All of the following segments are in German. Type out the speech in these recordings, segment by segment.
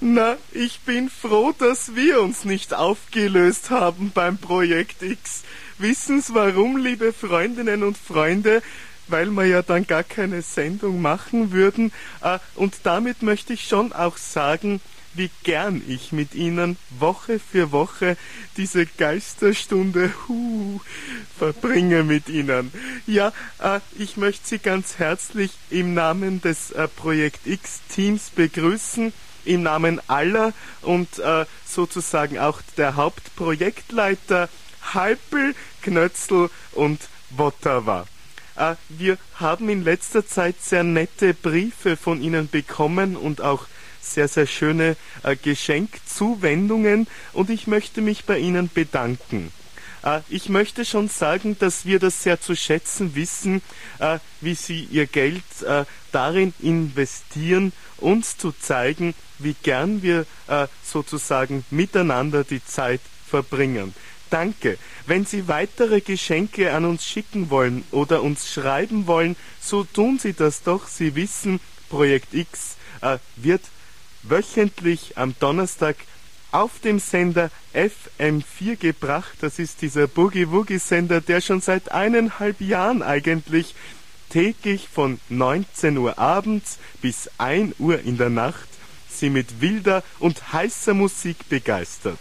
Na, ich bin froh, dass wir uns nicht aufgelöst haben beim Projekt X. Wissen's warum, liebe Freundinnen und Freunde? Weil wir ja dann gar keine Sendung machen würden. Und damit möchte ich schon auch sagen, wie gern ich mit Ihnen Woche für Woche diese Geisterstunde verbringe mit Ihnen. Ja, ich möchte Sie ganz herzlich im Namen des Projekt X-Teams begrüßen, im Namen aller und sozusagen auch der Hauptprojektleiter Halpel, Knötzl und Wotawa. Wir haben in letzter Zeit sehr nette Briefe von Ihnen bekommen und auch sehr, sehr schöne Geschenkzuwendungen und ich möchte mich bei Ihnen bedanken. Ich möchte schon sagen, dass wir das sehr zu schätzen wissen, wie Sie Ihr Geld darin investieren, uns zu zeigen, wie gern wir sozusagen miteinander die Zeit verbringen. Danke. Wenn Sie weitere Geschenke an uns schicken wollen oder uns schreiben wollen, so tun Sie das doch. Sie wissen, Projekt X wird wöchentlich am Donnerstag auf dem Sender FM4 gebracht. Das ist dieser Boogie-Woogie-Sender, der schon seit 1,5 Jahren eigentlich täglich von 19 Uhr abends bis 1 Uhr in der Nacht Sie mit wilder und heißer Musik begeistert.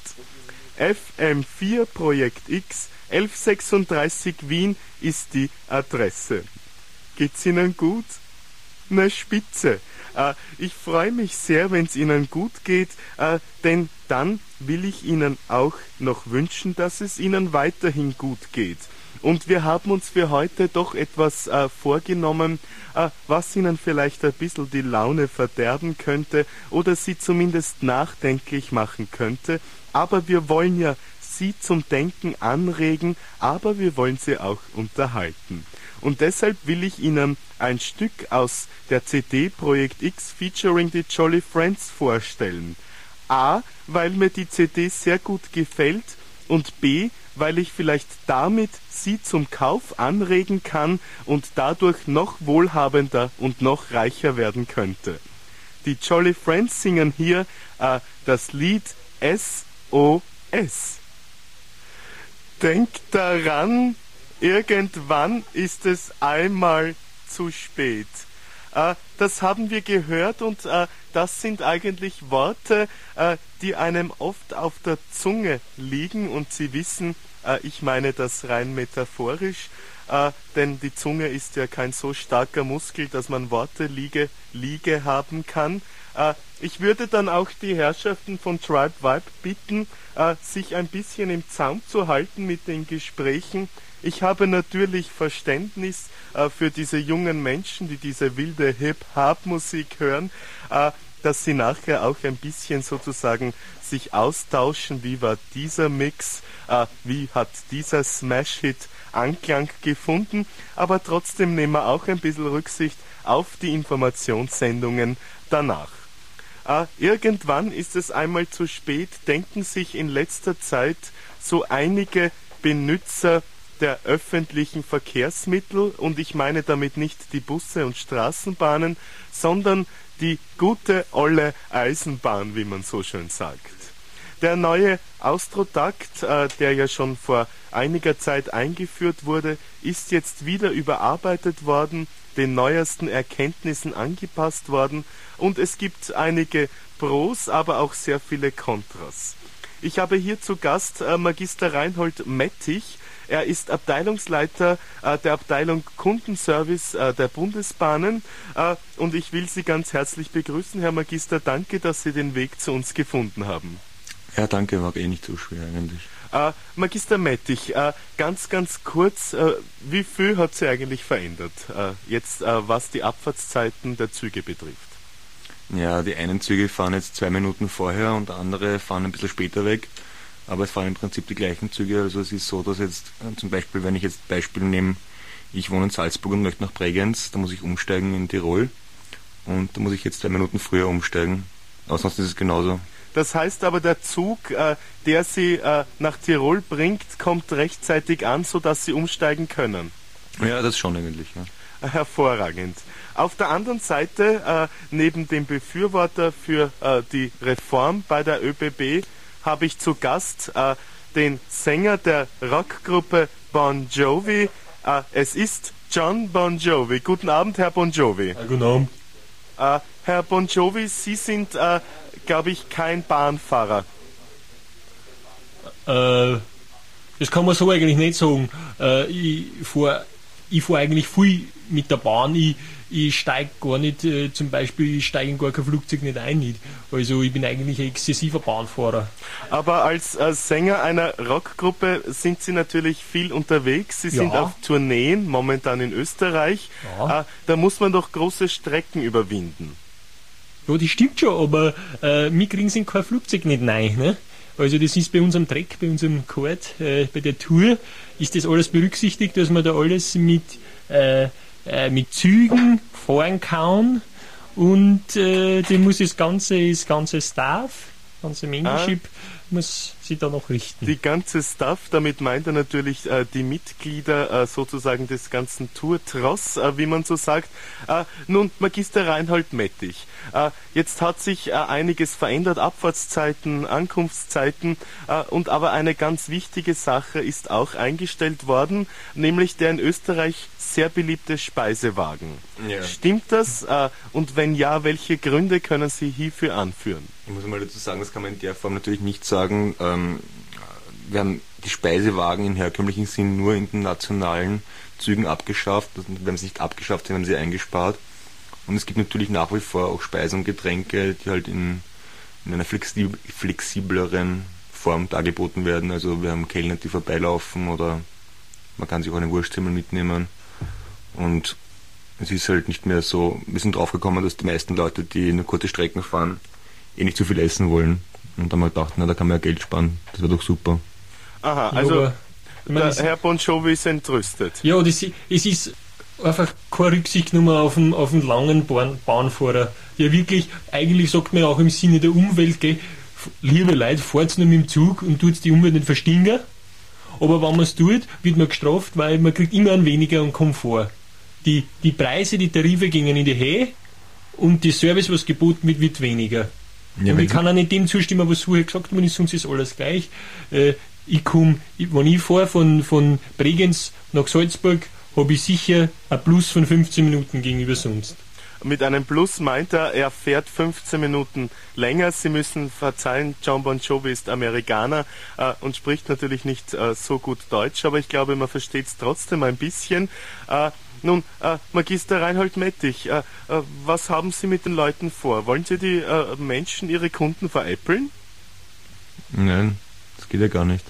FM4 Projekt X 1136 Wien ist die Adresse. Geht's Ihnen gut? Na spitze. Ich freue mich sehr, wenn es Ihnen gut geht, denn dann will ich Ihnen auch noch wünschen, dass es Ihnen weiterhin gut geht. Und wir haben uns für heute doch etwas vorgenommen, was Ihnen vielleicht ein bisschen die Laune verderben könnte oder Sie zumindest nachdenklich machen könnte. Aber wir wollen ja Sie zum Denken anregen, aber wir wollen Sie auch unterhalten. Und deshalb will ich Ihnen ein Stück aus der CD Projekt X featuring die Jolly Friends vorstellen. A, weil mir die CD sehr gut gefällt und B, weil ich vielleicht damit Sie zum Kauf anregen kann und dadurch noch wohlhabender und noch reicher werden könnte. Die Jolly Friends singen hier das Lied SOS. Denkt daran, irgendwann ist es einmal zu spät. Das haben wir gehört und das sind eigentlich Worte, die einem oft auf der Zunge liegen und Sie wissen, ich meine das rein metaphorisch, denn die Zunge ist ja kein so starker Muskel, dass man Worte liege haben kann. Ich würde dann auch die Herrschaften von Tribe Vibe bitten, sich ein bisschen im Zaum zu halten mit den Gesprächen. Ich habe natürlich Verständnis für diese jungen Menschen, die diese wilde Hip-Hop-Musik hören, dass sie nachher auch ein bisschen sozusagen sich austauschen, wie war dieser Mix, wie hat dieser Smash-Hit Anklang gefunden, aber trotzdem nehmen wir auch ein bisschen Rücksicht auf die Informationssendungen danach. Irgendwann ist es einmal zu spät, denken sich in letzter Zeit so einige Benutzer der öffentlichen Verkehrsmittel, und ich meine damit nicht die Busse und Straßenbahnen, sondern die gute olle Eisenbahn, wie man so schön sagt. Der neue Austrotakt, der ja schon vor einiger Zeit eingeführt wurde, ist jetzt wieder überarbeitet worden, den neuesten Erkenntnissen angepasst worden und es gibt einige Pros, aber auch sehr viele Kontras. Ich habe hier zu Gast Magister Reinhold Mettich. Er ist Abteilungsleiter der Abteilung Kundenservice der Bundesbahnen und ich will Sie ganz herzlich begrüßen, Herr Magister. Danke, dass Sie den Weg zu uns gefunden haben. Ja, danke, war eh nicht so schwer eigentlich. Magister Mettich, ganz kurz, wie viel hat sich eigentlich verändert, jetzt was die Abfahrtszeiten der Züge betrifft? Ja, die einen Züge fahren jetzt 2 Minuten vorher und andere fahren ein bisschen später weg, aber es fahren im Prinzip die gleichen Züge. Also es ist so, dass jetzt zum Beispiel, wenn ich jetzt Beispiel nehme, ich wohne in Salzburg und möchte nach Bregenz, da muss ich umsteigen in Tirol und da muss ich jetzt 2 Minuten früher umsteigen, aber sonst ist es genauso. Das heißt aber, der Zug, der Sie nach Tirol bringt, kommt rechtzeitig an, sodass Sie umsteigen können? Ja, das schon eigentlich, ja. hervorragend. Auf der anderen Seite, neben dem Befürworter für die Reform bei der ÖBB, habe ich zu Gast den Sänger der Rockgruppe Bon Jovi. Es ist John Bon Jovi. Guten Abend, Herr Bon Jovi. Ja, guten Abend. Herr Bon Jovi, Sie sind, glaube ich, kein Bahnfahrer. Das kann man so eigentlich nicht sagen. Ich fahr eigentlich viel mit der Bahn. Ich steige gar nicht, zum Beispiel, ich steige in gar kein Flugzeug nicht ein. Nicht. Also ich bin eigentlich ein exzessiver Bahnfahrer. Aber als Sänger einer Rockgruppe sind Sie natürlich viel unterwegs. Sie sind auf Tourneen, momentan in Österreich. Ja. Da muss man doch große Strecken überwinden. Ja, das stimmt schon, aber wir kriegen in kein Flugzeug nicht rein. Ne? Also das ist bei unserem Track, bei unserem Chord, bei der Tour, ist das alles berücksichtigt, dass man da alles mit Zügen fahren kann und dem muss das ganze Staff, ganze Membership, muss sich da noch richten. Die ganze Staff, damit meint er natürlich die Mitglieder sozusagen des ganzen Tour-Tross, wie man so sagt. Nun, Magister Reinhold Mettich, jetzt hat sich einiges verändert, Abfahrtszeiten, Ankunftszeiten, und aber eine ganz wichtige Sache ist auch eingestellt worden, nämlich der in Österreich sehr beliebte Speisewagen. Ja. Stimmt das? Und wenn ja, welche Gründe können Sie hierfür anführen? Ich muss mal dazu sagen, das kann man in der Form natürlich nicht sagen. Wir haben die Speisewagen im herkömmlichen Sinn nur in den nationalen Zügen abgeschafft. Wir haben sie nicht abgeschafft, wir haben sie eingespart. Und es gibt natürlich nach wie vor auch Speisen und Getränke, die halt in einer flexibleren Form dargeboten werden. Also wir haben Kellner, die vorbeilaufen, oder man kann sich auch eine Wurstsemmel mitnehmen. Und es ist halt nicht mehr so, wir sind draufgekommen, dass die meisten Leute, die nur kurze Strecken fahren, nicht zu viel essen wollen. Und dann haben wir gedacht, na, da kann man ja Geld sparen, das wäre doch super. Aha, also Ja, der Herr Bon Jovi ist entrüstet. Ja, es ist einfach keine Rücksicht genommen auf den langen Bahnfahrer. Ja, wirklich, eigentlich sagt man auch im Sinne der Umwelt, gell, liebe Leute, fahrt nur mit dem Zug und tut die Umwelt nicht verstinken. Aber wenn man es tut, wird man gestraft, weil man kriegt immer einen weniger an Komfort. Die Preise, die Tarife gingen in die Höhe und der Service, was geboten wird weniger. Ja, und ich kann auch nicht dem zustimmen, was vorher gesagt worden ist, sonst ist alles gleich. Wenn ich fahre von Bregenz nach Salzburg, habe ich sicher ein Plus von 15 Minuten gegenüber sonst. Mit einem Plus meint er fährt 15 Minuten länger. Sie müssen verzeihen, John Bon Jovi ist Amerikaner und spricht natürlich nicht so gut Deutsch, aber ich glaube, man versteht es trotzdem ein bisschen. Nun, Magister Reinhold Mettich, was haben Sie mit den Leuten vor? Wollen Sie die Menschen, Ihre Kunden veräppeln? Nein, das geht ja gar nicht.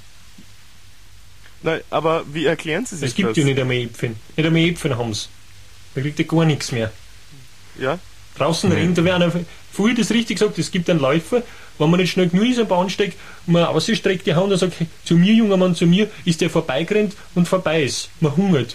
Nein, aber wie erklären Sie sich das? Es gibt ja nicht einmal Äpfel. Nicht einmal Äpfel haben sie. Da kriegt er gar nichts mehr. Ja? Draußen rennt, da werden vorhin das richtig gesagt, es gibt einen Läufer, wenn man nicht schnell genug ist am Bahnsteig, man ausstreckt die Hand und sagt, zu mir, junger Mann, zu mir, ist der vorbeigerannt und vorbei ist. Man hungert.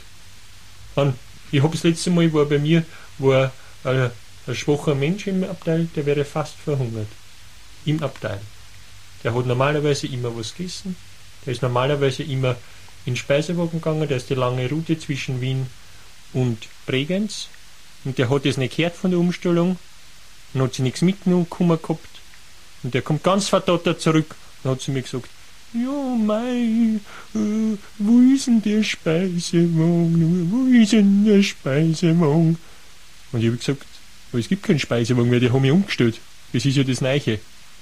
Ich habe das letzte Mal, bei mir war ein schwacher Mensch im Abteil, der wäre fast verhungert. Im Abteil. Der hat normalerweise immer was gegessen, der ist normalerweise immer in den Speisewagen gegangen, der ist die lange Route zwischen Wien und Bregenz. Und der hat das nicht gehört von der Umstellung und hat sich nichts mitgenommen gehabt. Und der kommt ganz verdattert zurück und hat zu mir gesagt, ja, mei, wo ist denn der Speisewagen? Wo ist denn der Speisewagen? Und ich habe gesagt, es gibt keinen Speisewagen mehr, die haben mich umgestellt. Das ist ja das Neiche.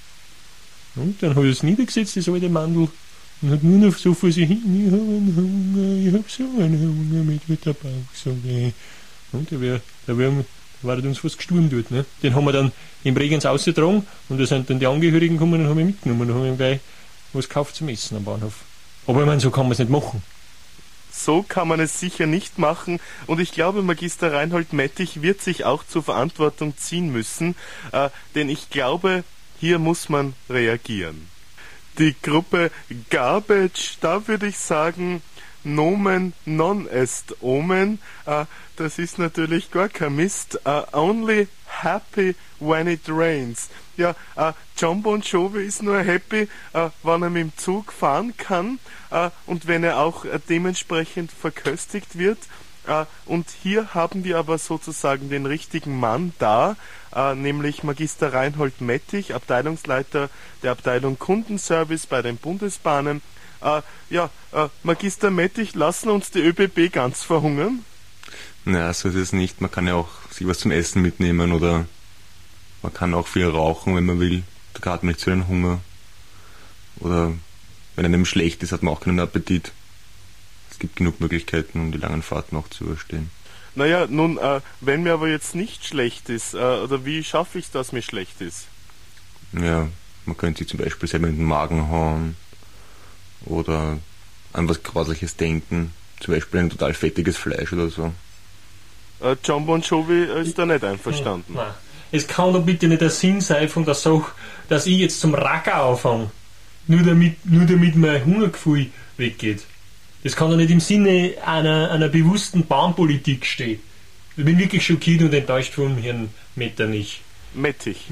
Und dann hat er es niedergesetzt, das alte Mandel, und hat nur noch so vor sich hin, ich habe einen Hunger, ich habe so einen Hunger, mit der Bauch so weh. Und der war uns fast gestorben dort. Ne? Den haben wir dann im Bregenz ausgetragen und da sind dann die Angehörigen gekommen und haben ihn mitgenommen und haben ihm gleich was gekauft zum Essen am Bahnhof. Aber ich meine, so kann man es nicht machen. So kann man es sicher nicht machen und ich glaube, Magister Reinhold Mettich wird sich auch zur Verantwortung ziehen müssen, denn ich glaube, hier muss man reagieren. Die Gruppe Garbage, da würde ich sagen, Nomen non est omen, das ist natürlich gar kein Mist, only happy when it rains. Ja, John Bon Jovi ist nur happy, wenn er mit dem Zug fahren kann und wenn er auch dementsprechend verköstigt wird. Und hier haben wir aber sozusagen den richtigen Mann da, nämlich Magister Reinhold Mettich, Abteilungsleiter der Abteilung Kundenservice bei den Bundesbahnen. Magister Mettich, lassen uns die ÖBB ganz verhungern? Na, so ist es nicht. Man kann ja auch sich was zum Essen mitnehmen oder man kann auch viel rauchen, wenn man will. Da hat man nicht so einen Hunger. Oder wenn einem schlecht ist, hat man auch keinen Appetit. Es gibt genug Möglichkeiten, um die langen Fahrten auch zu überstehen. Naja, nun, wenn mir aber jetzt nicht schlecht ist, oder wie schaffe ich das, mir schlecht ist? Ja, man könnte sich zum Beispiel selber in den Magen hauen oder an was Grausliches denken. Zum Beispiel ein total fettiges Fleisch oder so. John Bon Jovi ist da nicht einverstanden. Nein. Es kann doch bitte nicht der Sinn sein von der Sache, dass ich jetzt zum Racker anfange, nur damit mein Hungergefühl weggeht. Das kann doch nicht im Sinne einer bewussten Bahnpolitik stehen. Ich bin wirklich schockiert und enttäuscht vom Herrn Metternich. Mettich.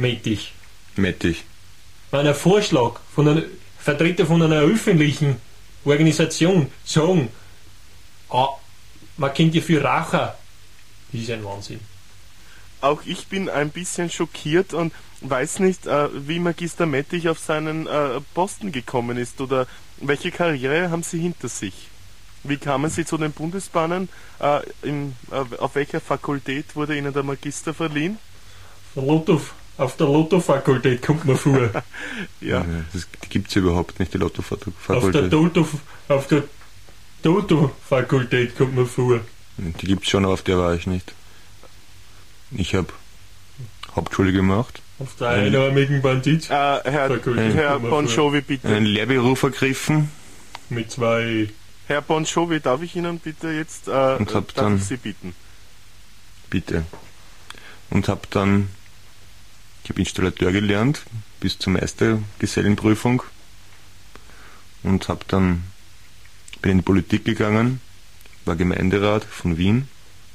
Ein Vorschlag von einem Vertreter von einer öffentlichen Organisation sagen, man kennt ja für Raucher. Das ist ein Wahnsinn. Auch ich bin ein bisschen schockiert und weiß nicht, wie Magister Mettich auf seinen Posten gekommen ist oder welche Karriere haben Sie hinter sich? Wie kamen Sie zu den Bundesbahnen? Auf welcher Fakultät wurde Ihnen der Magister verliehen? Auf der Lotto-Fakultät kommt man vor. Ja. Die gibt es überhaupt nicht, die Lotto-Fakultät. Auf der Toto-Fakultät kommt man vor. Die gibt es schon, aber auf der war ich nicht. Ich habe Hauptschule gemacht. Auf der einarmigen Bandit. Herr Bon Jovi, bitte. Einen Lehrberuf ergriffen. Mit 2. Herr Bon Jovi, darf ich Ihnen bitte jetzt und hab dann, ich Sie bitten? Bitte. Und habe dann, ich habe Installateur gelernt bis zur Meistergesellenprüfung und bin in die Politik gegangen, war Gemeinderat von Wien.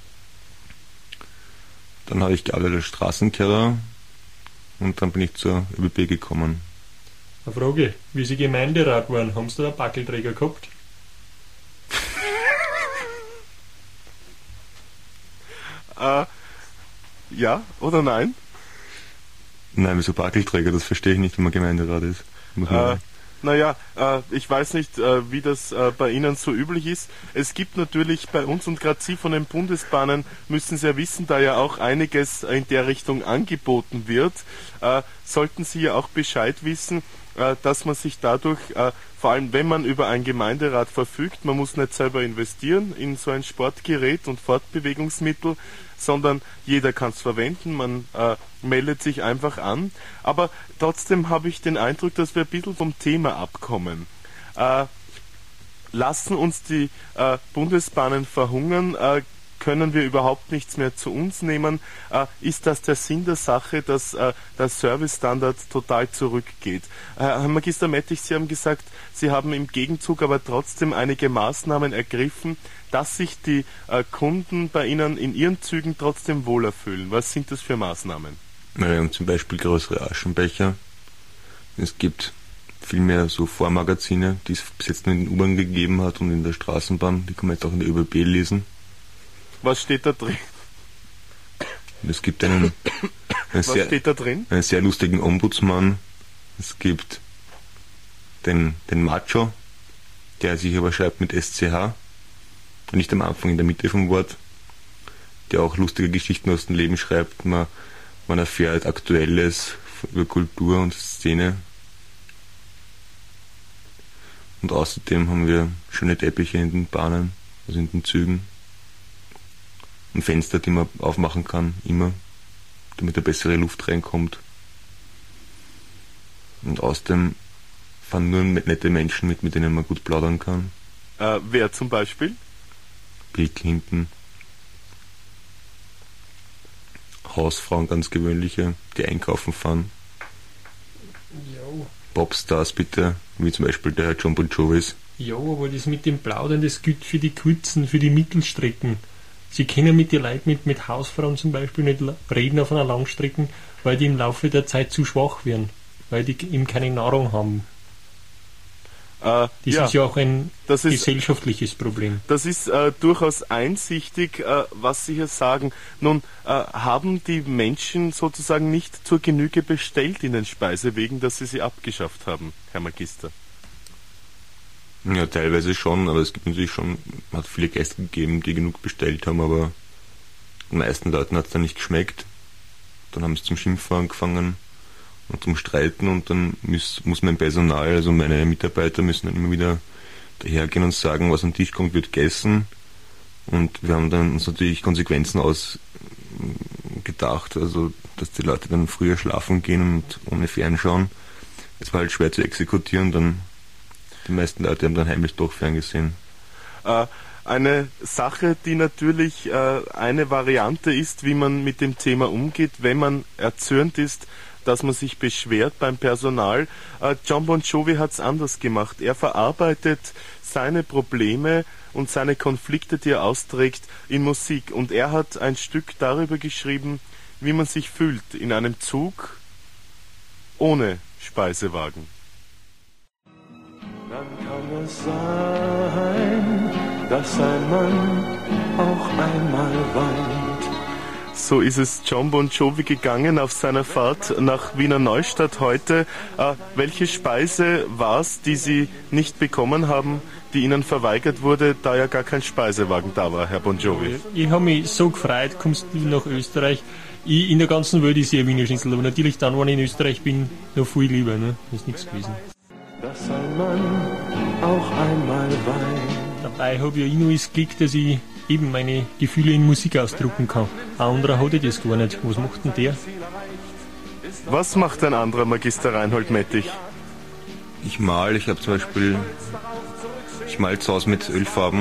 Dann habe ich gearbeitet als Straßenkehrer und dann bin ich zur ÖBB gekommen. Eine Frage, wie Sie Gemeinderat waren, haben Sie da einen Backelträger gehabt? Ja oder nein? Nein, wieso Backelträger? Das verstehe ich nicht, wenn man Gemeinderat ist. Ich weiß nicht, wie das bei Ihnen so üblich ist. Es gibt natürlich bei uns, und gerade Sie von den Bundesbahnen müssen Sie ja wissen, da ja auch einiges in der Richtung angeboten wird, sollten Sie ja auch Bescheid wissen, dass man sich dadurch, vor allem wenn man über ein Gemeinderat verfügt, man muss nicht selber investieren in so ein Sportgerät und Fortbewegungsmittel, sondern jeder kann es verwenden, man meldet sich einfach an. Aber trotzdem habe ich den Eindruck, dass wir ein bisschen vom Thema abkommen. Lassen uns die Bundesbahnen verhungern? Können wir überhaupt nichts mehr zu uns nehmen? Ist das der Sinn der Sache, dass der Servicestandard total zurückgeht? Herr Magister Mettich, Sie haben gesagt, Sie haben im Gegenzug aber trotzdem einige Maßnahmen ergriffen, dass sich die Kunden bei Ihnen in Ihren Zügen trotzdem wohler fühlen. Was sind das für Maßnahmen? Wir haben zum Beispiel größere Aschenbecher. Es gibt viel mehr so Vormagazine, die es bis jetzt nur in den U-Bahn gegeben hat und in der Straßenbahn. Die kann man jetzt auch in der ÖBB lesen. Was steht da drin? Es gibt steht da drin? Einen sehr lustigen Ombudsmann. Es gibt den Macho, der sich aber schreibt mit SCH. Nicht am Anfang, in der Mitte vom Wort. Der auch lustige Geschichten aus dem Leben schreibt. Man erfährt Aktuelles über Kultur und Szene. Und außerdem haben wir schöne Teppiche in den Bahnen, also in den Zügen. Und Fenster, die man aufmachen kann, immer, damit da bessere Luft reinkommt. Und außerdem fahren nur nette Menschen mit denen man gut plaudern kann. Wer zum Beispiel? Bill Clinton. Hausfrauen, ganz gewöhnliche, die einkaufen fahren. Jo. Popstars bitte, wie zum Beispiel der Herr John Bon Jovi. Ja, aber das mit dem Plaudern, das gilt für die kurzen, für die Mittelstrecken. Sie können mit den Leuten mit Hausfrauen zum Beispiel nicht reden auf einer Langstrecke, weil die im Laufe der Zeit zu schwach werden, weil die eben keine Nahrung haben. Das ja, ist ja auch ein das ist, gesellschaftliches Problem. das ist durchaus einsichtig, was Sie hier sagen. Nun, haben die Menschen sozusagen nicht zur Genüge bestellt in den Speisewegen, dass sie abgeschafft haben, Herr Magister? Ja, teilweise schon, aber es gibt natürlich schon, hat viele Gäste gegeben, die genug bestellt haben, aber den meisten Leuten hat es dann nicht geschmeckt. Dann haben sie zum Schimpfen angefangen und zum Streiten und dann muss mein Personal, also meine Mitarbeiter müssen dann immer wieder dahergehen und sagen, was am Tisch kommt, wird gegessen. Und wir haben dann uns natürlich Konsequenzen ausgedacht, also dass die Leute dann früher schlafen gehen und ohne Fernschauen. Es war halt schwer zu exekutieren, dann die meisten Leute haben dann heimlich doch ferngesehen. Eine Sache, die natürlich eine Variante ist, wie man mit dem Thema umgeht, wenn man erzürnt ist, dass man sich beschwert beim Personal. Jon Bon Jovi hat es anders gemacht. Er verarbeitet seine Probleme und seine Konflikte, die er austrägt, in Musik. Und er hat ein Stück darüber geschrieben, wie man sich fühlt in einem Zug ohne Speisewagen. Dann kann es sein, dass ein Mann auch einmal weint. So ist es Jon Bon Jovi gegangen auf seiner Fahrt nach Wiener Neustadt heute. Welche Speise war es, die Sie nicht bekommen haben, die Ihnen verweigert wurde, da ja gar kein Speisewagen da war, Herr Bon Jovi? Ich habe mich so gefreut, kommst du nach Österreich. In der ganzen Welt ist ja Wiener Schnitzel, aber natürlich dann, wenn ich in Österreich bin, noch viel lieber. Ne? Das ist nichts gewesen. Dass ein Mann auch einmal weint. Dabei habe ich ja nur das Glück, dass ich eben meine Gefühle in Musik ausdrucken kann. Ein anderer hat das gar nicht. Was macht denn der? Was macht ein anderer Magister Reinhold Mettich? Ich mal zu Hause mit Ölfarben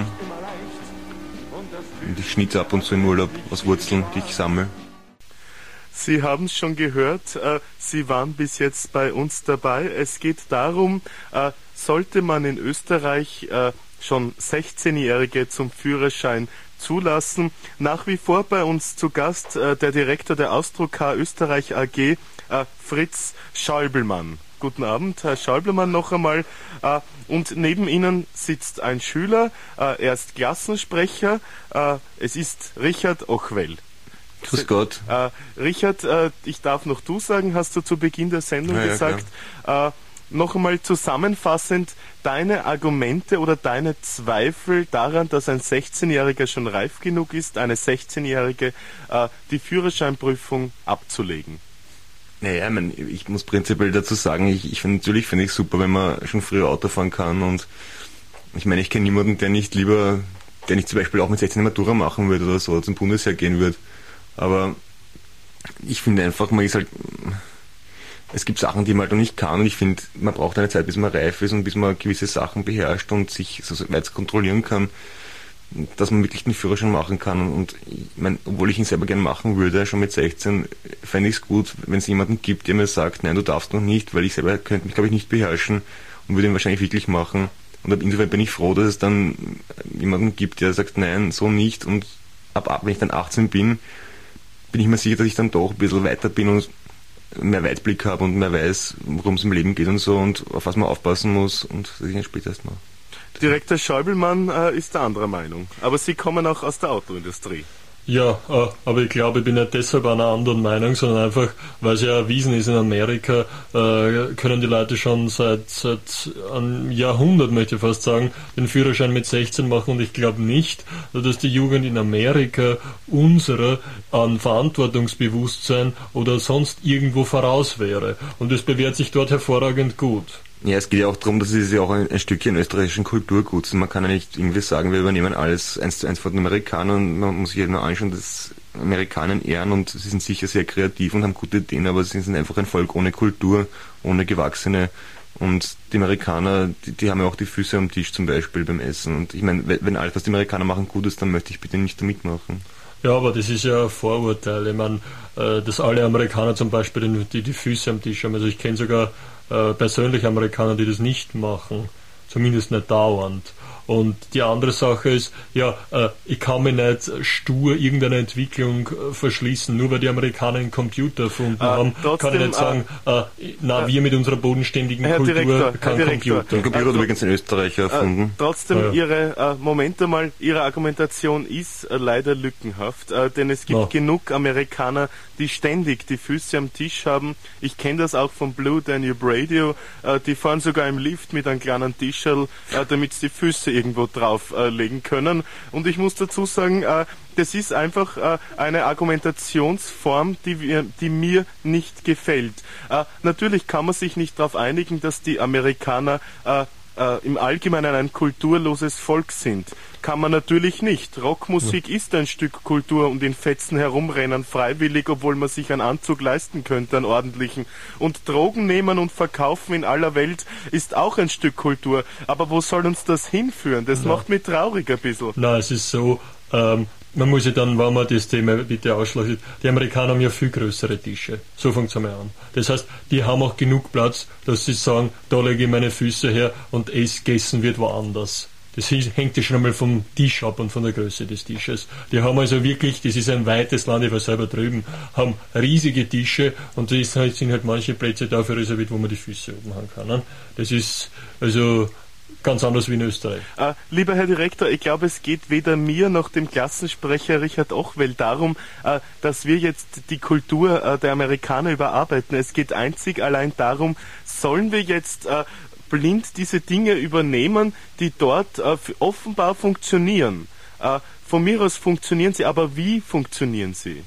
und ich schnitze ab und zu im Urlaub aus Wurzeln, die ich sammle. Sie haben es schon gehört, Sie waren bis jetzt bei uns dabei. Es geht darum, sollte man in Österreich schon 16-Jährige zum Führerschein zulassen. Nach wie vor bei uns zu Gast der Direktor der Austro-Car Österreich AG, Fritz Schäubelmann. Guten Abend, Herr Schäubelmann, noch einmal. Und neben Ihnen sitzt ein Schüler, er ist Klassensprecher, es ist Richard Ochwell. Grüß Gott. Richard, ich darf noch du sagen, hast du zu Beginn der Sendung gesagt. Noch einmal zusammenfassend, deine Argumente oder deine Zweifel daran, dass ein 16-Jähriger schon reif genug ist, eine 16-Jährige die Führerscheinprüfung abzulegen. Naja, ich muss prinzipiell dazu sagen, natürlich finde ich super, wenn man schon früher Auto fahren kann und ich meine, ich kenne niemanden, der nicht zum Beispiel auch mit 16 eine Matura machen würde oder so, zum Bundesheer gehen würde. Aber ich finde einfach, es gibt Sachen, die man halt noch nicht kann und ich finde, man braucht eine Zeit, bis man reif ist und bis man gewisse Sachen beherrscht und sich so weit kontrollieren kann, dass man wirklich den Führerschein machen kann. Und ich meine, obwohl ich ihn selber gerne machen würde, schon mit 16, fände ich es gut, wenn es jemanden gibt, der mir sagt, nein, du darfst noch nicht, weil ich selber könnte mich, glaube ich, nicht beherrschen und würde ihn wahrscheinlich wirklich machen. Und insofern bin ich froh, dass es dann jemanden gibt, der sagt, nein, so nicht. Und wenn ich dann 18 bin ich mir sicher, dass ich dann doch ein bisschen weiter bin und mehr Weitblick habe und mehr weiß, worum es im Leben geht und so und auf was man aufpassen muss und das ich später erst noch. Direktor Schäubelmann ist der anderer Meinung, aber Sie kommen auch aus der Autoindustrie. Ja, aber ich glaube, ich bin nicht deshalb einer anderen Meinung, sondern einfach, weil es ja erwiesen ist, in Amerika können die Leute schon seit einem Jahrhundert, möchte ich fast sagen, den Führerschein mit 16 machen und ich glaube nicht, dass die Jugend in Amerika unserer an Verantwortungsbewusstsein oder sonst irgendwo voraus wäre. Und das bewährt sich dort hervorragend gut. Ja, es geht ja auch darum, dass es ja auch ein Stückchen österreichischen Kulturgut ist. Man kann ja nicht irgendwie sagen, wir übernehmen alles 1:1 von den Amerikanern. Man muss sich ja nur anschauen, dass Amerikaner ehren und sie sind sicher sehr kreativ und haben gute Ideen, aber sie sind einfach ein Volk ohne Kultur, ohne Gewachsene. Und die Amerikaner, die haben ja auch die Füße am Tisch zum Beispiel beim Essen. Und ich meine, wenn alles, was die Amerikaner machen, gut ist, dann möchte ich bitte nicht da mitmachen. Ja, aber das ist ja ein Vorurteil. Ich meine, dass alle Amerikaner zum Beispiel die Füße am Tisch haben. Also ich kenne sogar persönlich Amerikaner, die das nicht machen. Zumindest nicht dauernd. Und die andere Sache ist, ich kann mich nicht stur irgendeiner Entwicklung verschließen. Nur weil die Amerikaner einen Computer erfunden haben, trotzdem, kann ich nicht sagen, wir mit unserer bodenständigen Kultur kein Computer. Den Computer hat übrigens ein Österreicher erfunden. Trotzdem, Ihre Argumentation ist leider lückenhaft, denn es gibt genug Amerikaner, die ständig die Füße am Tisch haben. Ich kenne das auch vom Blue Danube Radio. Die fahren sogar im Lift mit einem kleinen Tischerl, damit sie die Füße irgendwo drauf legen können. Und ich muss dazu sagen, das ist einfach eine Argumentationsform, die mir nicht gefällt. Natürlich kann man sich nicht darauf einigen, dass die Amerikaner im Allgemeinen ein kulturloses Volk sind. Kann man natürlich nicht. Rockmusik ist ein Stück Kultur und in Fetzen herumrennen freiwillig, obwohl man sich einen Anzug leisten könnte, einen ordentlichen. Und Drogen nehmen und verkaufen in aller Welt ist auch ein Stück Kultur. Aber wo soll uns das hinführen? Das macht mich traurig ein bisschen. Na, es ist so, man muss ja dann, wenn man das Thema bitte ausschließt, die Amerikaner haben ja viel größere Tische. So fängt es einmal an. Das heißt, die haben auch genug Platz, dass sie sagen, da lege ich meine Füße her und es gegessen wird woanders. Das hängt ja schon einmal vom Tisch ab und von der Größe des Tisches. Die haben also wirklich, das ist ein weites Land, ich war selber drüben, haben riesige Tische und da sind halt manche Plätze dafür reserviert, wo man die Füße oben haben kann. Ne? Das ist also ganz anders wie in Österreich. Lieber Herr Direktor, ich glaube, es geht weder mir noch dem Klassensprecher Richard Ochwell darum, dass wir jetzt die Kultur der Amerikaner überarbeiten. Es geht einzig allein darum, sollen wir jetzt blind diese Dinge übernehmen, die dort offenbar funktionieren. Von mir aus funktionieren sie, aber wie funktionieren sie?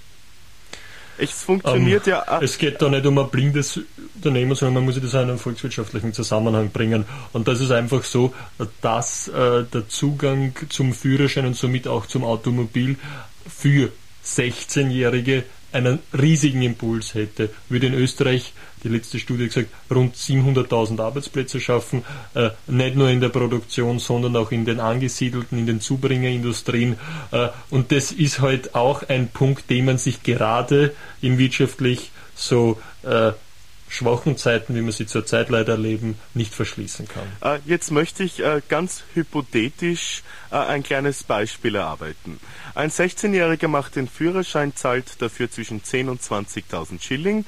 Es funktioniert Es geht da nicht um ein blindes Unternehmen, sondern man muss das in einen volkswirtschaftlichen Zusammenhang bringen. Und das ist einfach so, dass der Zugang zum Führerschein und somit auch zum Automobil für 16-Jährige einen riesigen Impuls hätte. Würde in Österreich, die letzte Studie gesagt, rund 700.000 Arbeitsplätze schaffen, nicht nur in der Produktion, sondern auch in den angesiedelten, in den Zubringerindustrien. Und das ist halt auch ein Punkt, den man sich gerade in wirtschaftlich so schwachen Zeiten, wie wir sie zurzeit leider erleben, nicht verschließen kann. Jetzt möchte ich ganz hypothetisch ein kleines Beispiel erarbeiten. Ein 16-Jähriger macht den Führerschein, zahlt dafür zwischen 10.000 und 20.000 Schilling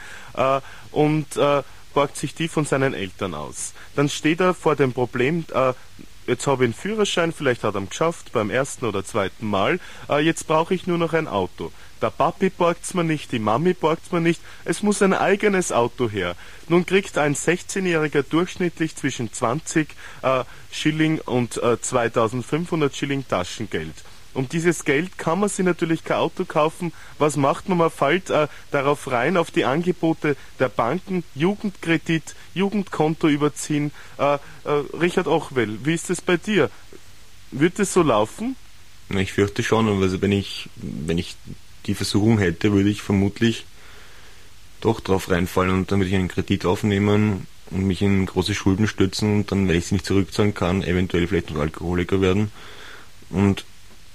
und borgt sich die von seinen Eltern aus. Dann steht er vor dem Problem, jetzt habe ich einen Führerschein, vielleicht hat er ihn geschafft beim ersten oder zweiten Mal, jetzt brauche ich nur noch ein Auto. Der Papi borgt's mir nicht, die Mami borgt's mir nicht, es muss ein eigenes Auto her. Nun kriegt ein 16-Jähriger durchschnittlich zwischen 20 Schilling und 2.500 Schilling Taschengeld. Um dieses Geld kann man sich natürlich kein Auto kaufen. Was macht man? Man fällt darauf rein, auf die Angebote der Banken, Jugendkredit, Jugendkonto überziehen. Richard Ochwell, wie ist es bei dir? Wird es so laufen? Ich fürchte schon, also wenn ich die Versuchung hätte, würde ich vermutlich doch drauf reinfallen und dann würde ich einen Kredit aufnehmen und mich in große Schulden stürzen und dann, wenn ich sie nicht zurückzahlen kann, eventuell vielleicht noch Alkoholiker werden. Und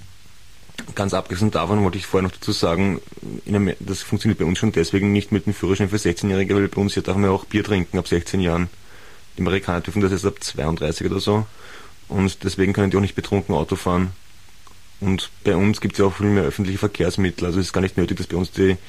ganz abgesehen davon wollte ich vorher noch dazu sagen, das funktioniert bei uns schon deswegen nicht mit dem Führerschein für 16-Jährige, weil bei uns ja darf man auch Bier trinken ab 16 Jahren. Die Amerikaner dürfen das erst ab 32 oder so und deswegen können die auch nicht betrunken Auto fahren. Und bei uns gibt es ja auch viel mehr öffentliche Verkehrsmittel, also es ist gar nicht nötig, dass bei uns die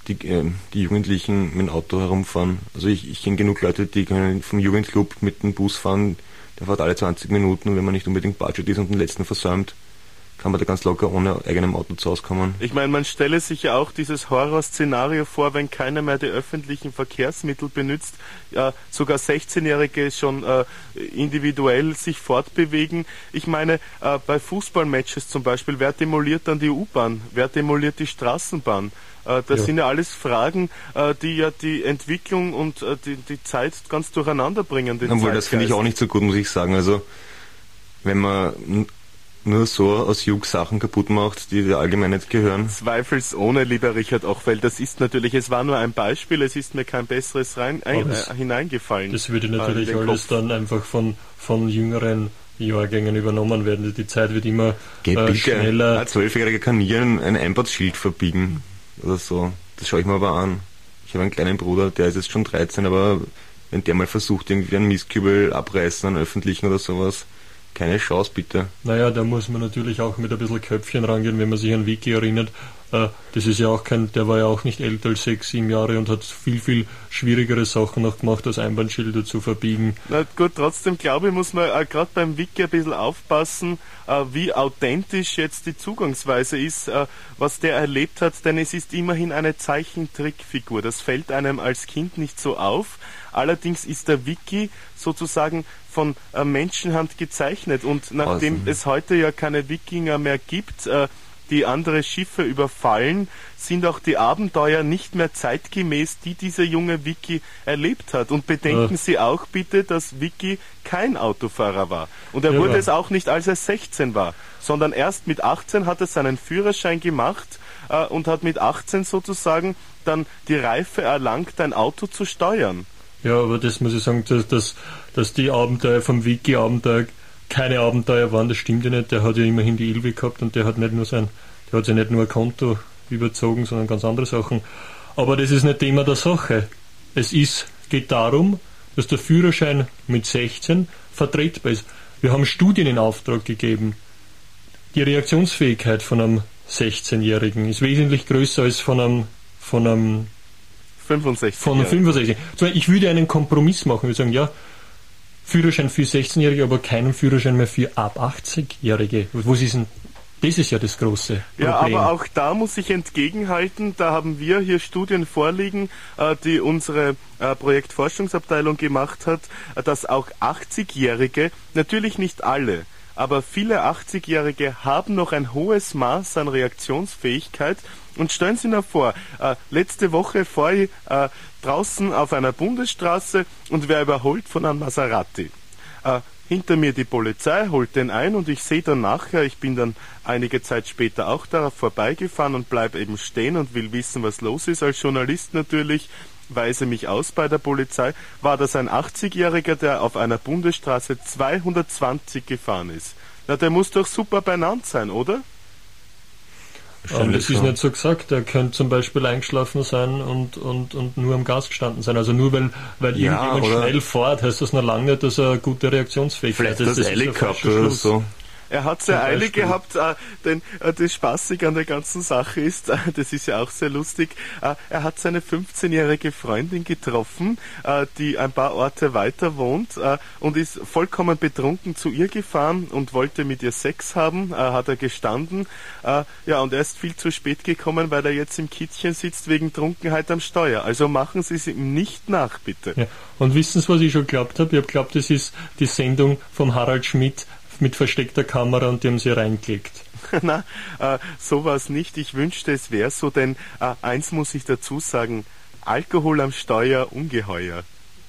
Jugendlichen mit dem Auto herumfahren. Also ich kenne genug Leute, die können vom Jugendclub mit dem Bus fahren, der fährt alle 20 Minuten und wenn man nicht unbedingt Budget ist und den letzten versäumt, kann man da ganz locker ohne eigenem Auto zu Hause kommen. Ich meine, man stelle sich ja auch dieses Horrorszenario vor, wenn keiner mehr die öffentlichen Verkehrsmittel benutzt, sogar 16-Jährige schon individuell sich fortbewegen. Ich meine, bei Fußballmatches zum Beispiel, wer demoliert dann die U-Bahn? Wer demoliert die Straßenbahn? Das sind ja alles Fragen, die ja die Entwicklung und die Zeit ganz durcheinander bringen. Obwohl, das finde ich auch nicht so gut, muss ich sagen. Also, wenn man nur so aus Jugend Sachen kaputt macht, die der Allgemeinheit gehören. Zweifelsohne, lieber Richard Ochwell, das ist natürlich, es war nur ein Beispiel, es ist mir kein besseres hineingefallen. Das würde natürlich alles dann einfach von jüngeren Jahrgängen übernommen werden. Die Zeit wird immer schneller. Ein 12-Jähriger kann nie ein Einbahnsschild verbiegen oder so. Das schaue ich mir aber an. Ich habe einen kleinen Bruder, der ist jetzt schon 13, aber wenn der mal versucht, irgendwie einen Mistkübel abreißen, einen öffentlichen oder sowas, Keine Chance, bitte. Naja, da muss man natürlich auch mit ein bisschen Köpfchen rangehen, wenn man sich an Wiki erinnert. Das ist ja auch der war ja auch nicht älter als 6, 7 Jahre und hat viel, viel schwierigere Sachen noch gemacht, als Einbahnschilder zu verbiegen. Na gut, trotzdem glaube ich, muss man gerade beim Wiki ein bisschen aufpassen, wie authentisch jetzt die Zugangsweise ist, was der erlebt hat, denn es ist immerhin eine Zeichentrickfigur. Das fällt einem als Kind nicht so auf. Allerdings ist der Wiki sozusagen von Menschenhand gezeichnet und nachdem es heute ja keine Wikinger mehr gibt, die andere Schiffe überfallen, sind auch die Abenteuer nicht mehr zeitgemäß, die dieser junge Wiki erlebt hat. Und bedenken Sie auch bitte, dass Wiki kein Autofahrer war. Und er wurde es auch nicht, als er 16 war, sondern erst mit 18 hat er seinen Führerschein gemacht und hat mit 18 sozusagen dann die Reife erlangt, ein Auto zu steuern. Ja, aber das muss ich sagen, dass die Abenteuer vom Wiki-Abenteuer keine Abenteuer waren, das stimmt ja nicht. Der hat ja immerhin die Ilvi gehabt und der hat sich nicht nur ein Konto überzogen, sondern ganz andere Sachen. Aber das ist nicht Thema der Sache. Geht darum, dass der Führerschein mit 16 vertretbar ist. Wir haben Studien in Auftrag gegeben. Die Reaktionsfähigkeit von einem 16-Jährigen ist wesentlich größer als von einem 65. Ich würde einen Kompromiss machen. Wir sagen, ja, Führerschein für 16-Jährige, aber keinen Führerschein mehr für ab 80-Jährige. Das ist ja das große Problem. Ja, aber auch da muss ich entgegenhalten, da haben wir hier Studien vorliegen, die unsere Projektforschungsabteilung gemacht hat, dass auch 80-Jährige, natürlich nicht alle, aber viele 80-Jährige haben noch ein hohes Maß an Reaktionsfähigkeit. Und stellen Sie sich vor, letzte Woche fahre ich draußen auf einer Bundesstraße und werde überholt von einem Maserati. Hinter mir die Polizei holt den ein und ich sehe dann nachher, ich bin dann einige Zeit später auch darauf vorbeigefahren und bleibe eben stehen und will wissen, was los ist. Als Journalist natürlich weise mich aus bei der Polizei. War das ein 80-Jähriger, der auf einer Bundesstraße 220 gefahren ist? Na, der muss doch super benannt sein, oder? Das ist nicht so gesagt. Er könnte zum Beispiel eingeschlafen sein und nur am Gas gestanden sein. Also nur weil irgendjemand schnell fährt, heißt das noch lange nicht, dass er eine gute Reaktionsfähigkeit hat. Vielleicht das eilig gehabt oder so. Er hat sehr eilig gehabt, denn das Spaßige an der ganzen Sache ist, das ist ja auch sehr lustig, er hat seine 15-jährige Freundin getroffen, die ein paar Orte weiter wohnt und ist vollkommen betrunken zu ihr gefahren und wollte mit ihr Sex haben, hat er gestanden. Ja, und er ist viel zu spät gekommen, weil er jetzt im Kittchen sitzt wegen Trunkenheit am Steuer. Also machen Sie es ihm nicht nach, bitte. Ja. Und wissen Sie, was ich schon geglaubt habe? Ich habe geglaubt, das ist die Sendung vom Harald Schmidt mit versteckter Kamera und die haben sie reingelegt. Na, sowas nicht. Ich wünschte, es wäre so, denn eins muss ich dazu sagen, Alkohol am Steuer, ungeheuer.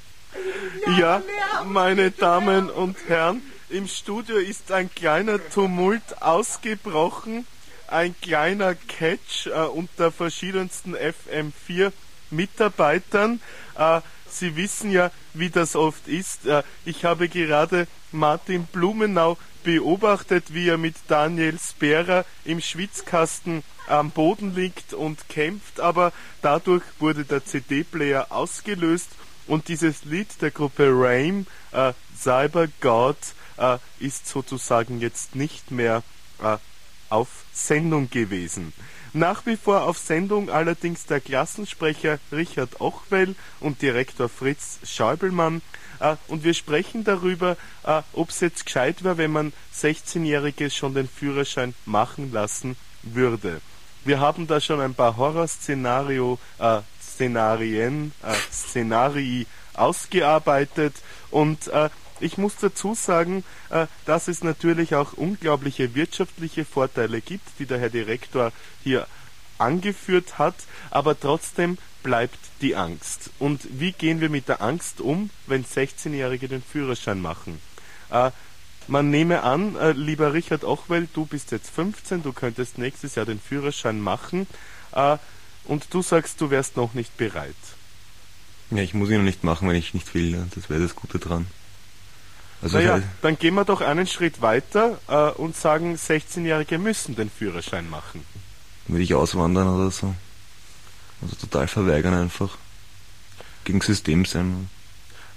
Ja, meine Damen und Herren, im Studio ist ein kleiner Tumult ausgebrochen, ein kleiner Catch unter verschiedensten FM4 Mitarbeitern. Sie wissen ja, wie das oft ist. Ich habe gerade Martin Blumenau beobachtet, wie er mit Daniel Sperer im Schwitzkasten am Boden liegt und kämpft, aber dadurch wurde der CD-Player ausgelöst und dieses Lied der Gruppe Rame, Cyber God, ist sozusagen jetzt nicht mehr auf Sendung gewesen. Nach wie vor auf Sendung allerdings der Klassensprecher Richard Ochwell und Direktor Fritz Schäubelmann. Und wir sprechen darüber, ob es jetzt gescheit wäre, wenn man 16-Jährige schon den Führerschein machen lassen würde. Wir haben da schon ein paar Horrorszenarii ausgearbeitet und ich muss dazu sagen, dass es natürlich auch unglaubliche wirtschaftliche Vorteile gibt, die der Herr Direktor hier angeführt hat, aber trotzdem bleibt die Angst. Und wie gehen wir mit der Angst um, wenn 16-Jährige den Führerschein machen? Man nehme an, lieber Richard Ochwell, du bist jetzt 15, du könntest nächstes Jahr den Führerschein machen und du sagst, du wärst noch nicht bereit. Ja, ich muss ihn noch nicht machen, wenn ich nicht will. Das wäre das Gute dran. Also naja, dann gehen wir doch einen Schritt weiter und sagen, 16-Jährige müssen den Führerschein machen. Würde ich auswandern oder so. Also total verweigern einfach. Gegen System sein.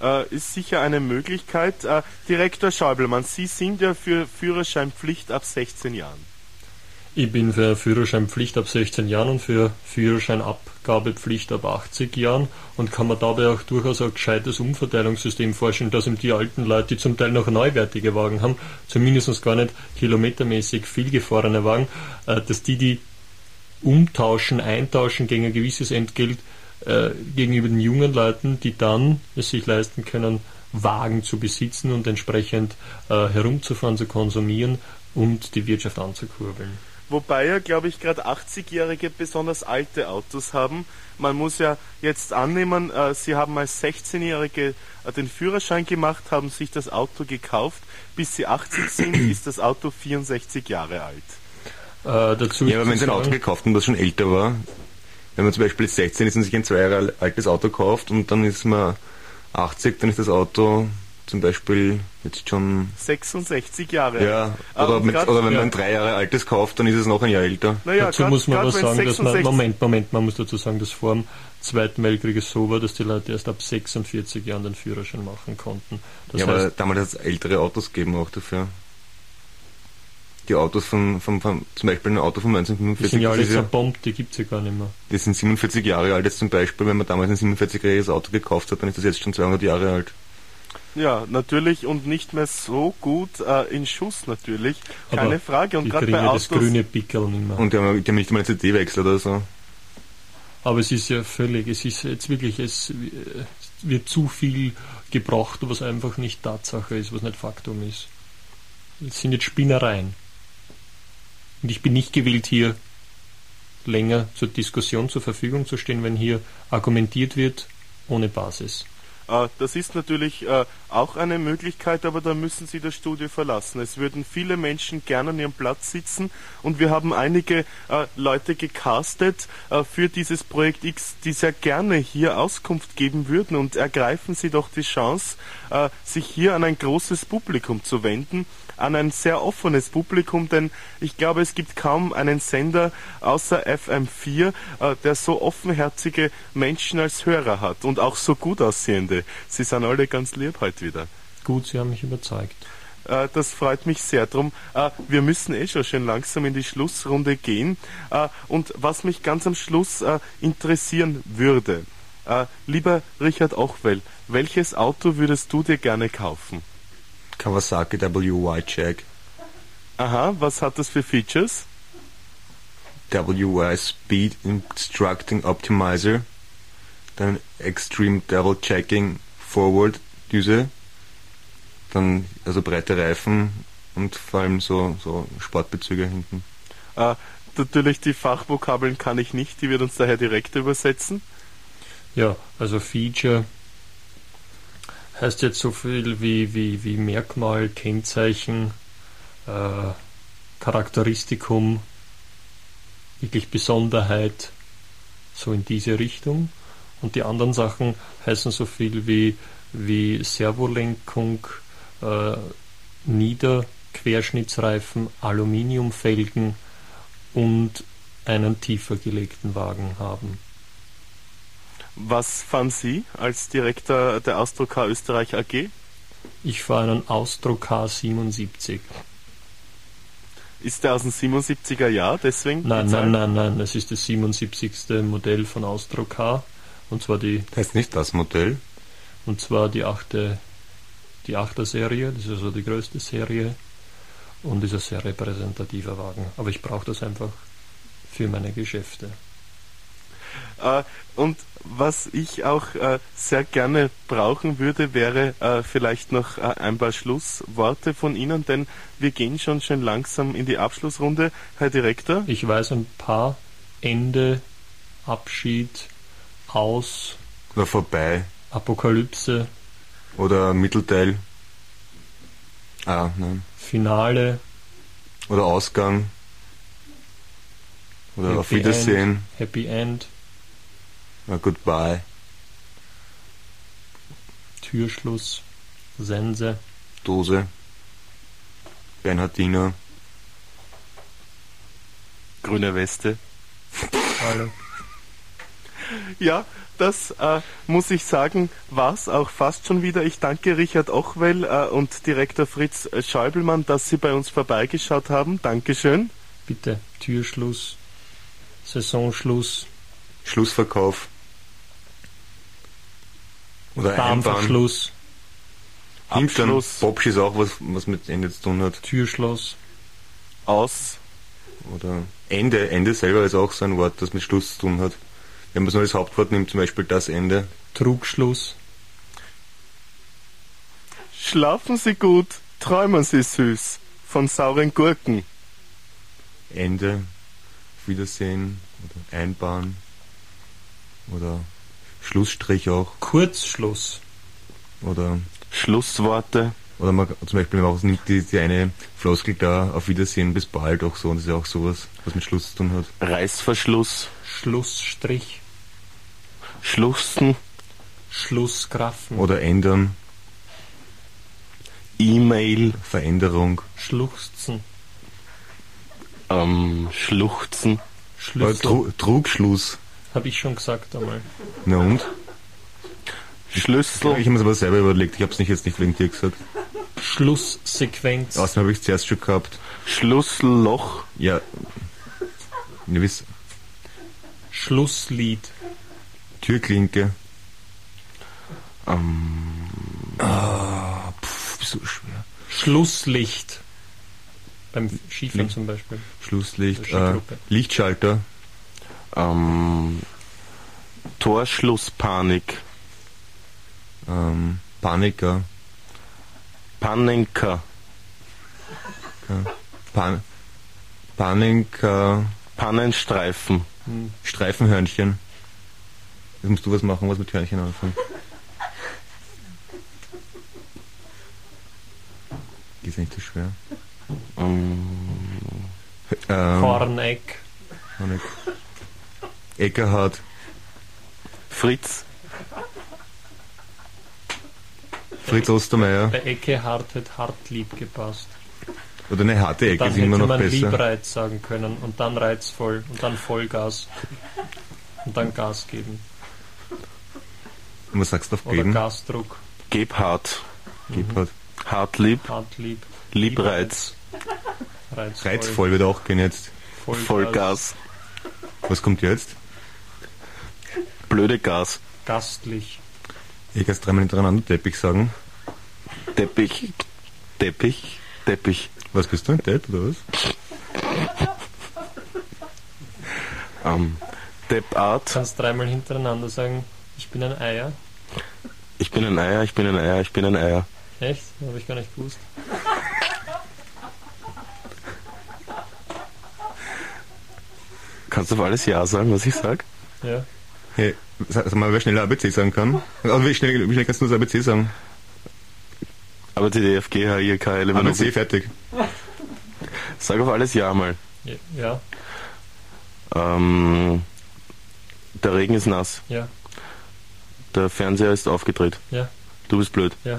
ist sicher eine Möglichkeit. Direktor Schäubelmann, Sie sind ja für Führerscheinpflicht ab 16 Jahren. Ich bin für Führerscheinpflicht ab 16 Jahren und für Führerscheinabgabepflicht ab 80 Jahren und kann mir dabei auch durchaus ein gescheites Umverteilungssystem vorstellen, dass eben die alten Leute, die zum Teil noch neuwertige Wagen haben, zumindest gar nicht kilometermäßig viel gefahrene Wagen, dass die umtauschen, eintauschen gegen ein gewisses Entgelt gegenüber den jungen Leuten, die dann es sich leisten können, Wagen zu besitzen und entsprechend herumzufahren, zu konsumieren und die Wirtschaft anzukurbeln. Wobei ja, glaube ich, gerade 80-Jährige besonders alte Autos haben. Man muss ja jetzt annehmen, Sie haben als 16-Jährige den Führerschein gemacht, haben sich das Auto gekauft. Bis Sie 80 sind, ist das Auto 64 Jahre alt. Dazu ja, aber wenn Sie ein Auto gekauft haben, das schon älter war, wenn man zum Beispiel 16 ist und sich ein 2 Jahre altes Auto kauft und dann ist man 80, dann ist das Auto zum Beispiel jetzt schon 66 Jahre alt. Ja, oder wenn man ein 3 Jahre altes kauft, dann ist es noch ein Jahr älter. Naja, dazu muss man aber sagen, dass man, 66 man muss dazu sagen, dass vor dem Zweiten Weltkrieg es so war, dass die Leute erst ab 46 Jahren den Führerschein machen konnten. Das ja, heißt, aber damals hat es ältere Autos gegeben auch dafür. Die Autos zum Beispiel ein Auto von 1945. die sind ja alle das ist zerbombt, die gibt es ja gar nicht mehr. die sind 47 Jahre alt jetzt zum Beispiel. Wenn man damals ein 47-jähriges Auto gekauft hat, dann ist das jetzt schon 200 Jahre alt. Ja, natürlich und nicht mehr so gut in Schuss natürlich, keine Aber Frage. Und die gerade kriegen bei ja Autos, das grüne Pickel nicht mehr. Und die haben nicht mal einen CD-Wechsel oder so. Aber es ist ja völlig, es ist jetzt wirklich, es wird zu viel gebraucht, was einfach nicht Tatsache ist, was nicht Faktum ist. Es sind jetzt Spinnereien. Und ich bin nicht gewillt, hier länger zur Diskussion zur Verfügung zu stehen, wenn hier argumentiert wird ohne Basis. das ist natürlich auch eine Möglichkeit, aber da müssen Sie das Studio verlassen. Es würden viele Menschen gerne an ihrem Platz sitzen und wir haben einige Leute gecastet für dieses Projekt X, die sehr gerne hier Auskunft geben würden, und ergreifen Sie doch die Chance, sich hier an ein großes Publikum zu wenden, an ein sehr offenes Publikum, denn ich glaube, es gibt kaum einen Sender außer FM4, der so offenherzige Menschen als Hörer hat und auch so gut aussehende. Sie sind alle ganz lieb heute wieder. Gut, Sie haben mich überzeugt. Das freut mich sehr. Drum, wir müssen schon schön langsam in die Schlussrunde gehen. Und was mich ganz am Schluss interessieren würde, lieber Richard Ochwell, welches Auto würdest du dir gerne kaufen? Kawasaki WY Jack. Aha, was hat das für Features? WY Speed Instructing Optimizer, dann Extreme Double Checking Forward Düse, dann also breite Reifen und vor allem so Sportbezüge hinten. Natürlich die Fachvokabeln kann ich nicht, die wird uns daher direkt übersetzen. Ja, also Feature heißt jetzt so viel wie Merkmal, Kennzeichen, Charakteristikum, wirklich Besonderheit, so in diese Richtung. Und die anderen Sachen heißen so viel wie Servolenkung, Niederquerschnittsreifen, Aluminiumfelgen und einen tiefer gelegten Wagen haben. Was fahren Sie als Direktor der Austro-Car Österreich AG? Ich fahre einen Austro-Car 77. Ist der aus dem 77er Jahr, deswegen? Nein, das ist das 77. Modell von Austro-Car. Und zwar die Heißt nicht das Modell? Und zwar die 8er Serie, das ist also die größte Serie und ist ein sehr repräsentativer Wagen. Aber ich brauche das einfach für meine Geschäfte. Und was ich auch sehr gerne brauchen würde, wäre vielleicht noch ein paar Schlussworte von Ihnen, denn wir gehen schon schön langsam in die Abschlussrunde. Herr Direktor? Ich weiß ein paar: Ende, Abschied, Aus, Oder vorbei. Apokalypse, Oder Mittelteil. Nein. Finale, Oder Ausgang. Oder auf Wiedersehen. Happy End, Goodbye. Türschluss, Sense, Dose. Bernhardiner. Grüne Weste. alle. Ja, das muss ich sagen, war's auch fast schon wieder. Ich danke Richard Ochwell und Direktor Fritz Schäubelmann, dass Sie bei uns vorbeigeschaut haben. Dankeschön. Bitte, Türschluss, Saisonschluss, Schlussverkauf. Oder Einbahn. Darmverschluss, Hintern. Abschluss. Popsch ist auch was mit Ende zu tun hat. Türschloss, Aus. Oder Ende. Ende selber ist auch so ein Wort, das mit Schluss zu tun hat. Wenn man es nur als Hauptwort nimmt, zum Beispiel das Ende. Trugschluss, Schlafen Sie gut, träumen Sie süß. Von sauren Gurken. Ende. Auf Wiedersehen. Oder Einbahn. Oder Schlussstrich auch. Kurzschluss, Oder Schlussworte. man zum Beispiel auch nimmt die eine Floskel da, auf Wiedersehen, bis bald auch so. Und das ist ja auch sowas, was mit Schluss zu tun hat. Reißverschluss. Schlussstrich, Schluchzen. Schlussgraffen, Oder ändern. E-Mail. Veränderung. Schluchzen, Schluchzen. Schlüssel, Trugschluss. habe ich schon gesagt einmal. Na und? Schlüssel. Ich habe mir das aber selber überlegt. Ich habe es jetzt nicht wegen dir gesagt. Schlusssequenz, Außerdem habe ich es zuerst schon gehabt. Schlüsselloch. Ja. Ihr wisst, Schlusslied, Türklinke. Ähm, So schwer. Schlusslicht, beim Skifahren zum Beispiel. Schlusslicht. Skigruppe. Lichtschalter. Torschlusspanik. Paniker. Panenka. Paniker. Pannenstreifen. Streifenhörnchen. Jetzt musst du was machen, was mit Hörnchen anfängt. Ist nicht so schwer. Horneck, Eckerhard. Fritz. Fritz Ostermeier. bei Eckehard hat Hartlieb gepasst. Oder eine harte Ecke Dann ist hätte immer noch man besser. Liebreiz sagen können und dann reizvoll und dann Vollgas und dann Gas geben. Und was sagst du auf Oder geben? Gasdruck, Gebhard. Gebhard. Hartlieb. Hartlieb, Liebreiz. reizvoll, Reizvoll wird auch gehen jetzt. Vollgas. Was kommt jetzt? Blöde Gas. gastlich, Ich kann es dreimal hintereinander Teppich sagen. Teppich. Teppich. Teppich. Was bist du, ein Depp oder was? Deppart. kannst dreimal hintereinander sagen, ich bin ein Eier. Ich bin ein Eier, ich bin ein Eier, ich bin ein Eier. Echt? Habe ich gar nicht gewusst. Kannst du auf alles Ja sagen, was ich sag? Ja. Hey, sag mal, wer schneller ABC sagen kann. Also wie schnell kannst du das ABC sagen? Aber die DFG, H, I, K, L, M, N, O, ABC, fertig. Sag auf alles Ja mal. Ja. Der Regen ist nass. Ja. Der Fernseher ist aufgedreht. Ja. Du bist blöd. Ja.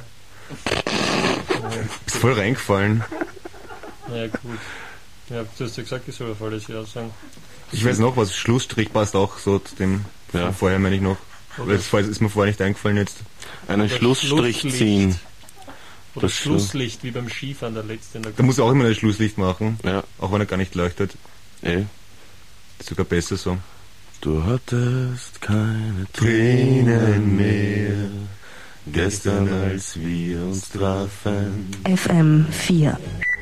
Ist voll reingefallen. Ja, gut. Ja, du hast ja gesagt, ich soll auf alles Ja sagen. Ich weiß noch was, Schlussstrich passt auch so zu dem Ja. von vorher, meine ich noch. Oder, Weil das ist mir vorher nicht eingefallen jetzt. Einen Oder Schlussstrich Schlusslicht. ziehen. oder das Schlusslicht, wie beim Skifahren, der letzte in der Da muss auch immer ein Schlusslicht machen, Ja, auch wenn er gar nicht leuchtet. eh. Ist sogar besser so. Du hattest keine Tränen mehr, gestern als wir uns trafen. FM 4